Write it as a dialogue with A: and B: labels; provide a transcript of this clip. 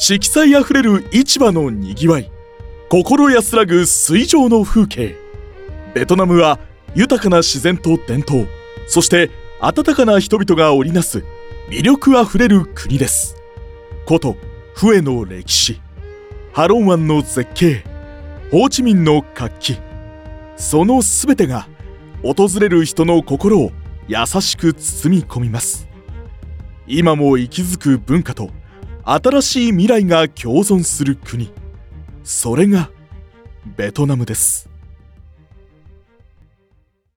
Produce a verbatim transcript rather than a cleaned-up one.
A: 色彩あふれる市場のにぎわい、心安らぐ水上の風景。ベトナムは豊かな自然と伝統、そして温かな人々が織りなす魅力あふれる国です。古都フエの歴史、ハロン湾の絶景、ホーチミンの活気、そのすべてが訪れる人の心を優しく包み込みます。今も息づく文化と新しい未来が共存する国、それがベトナムです。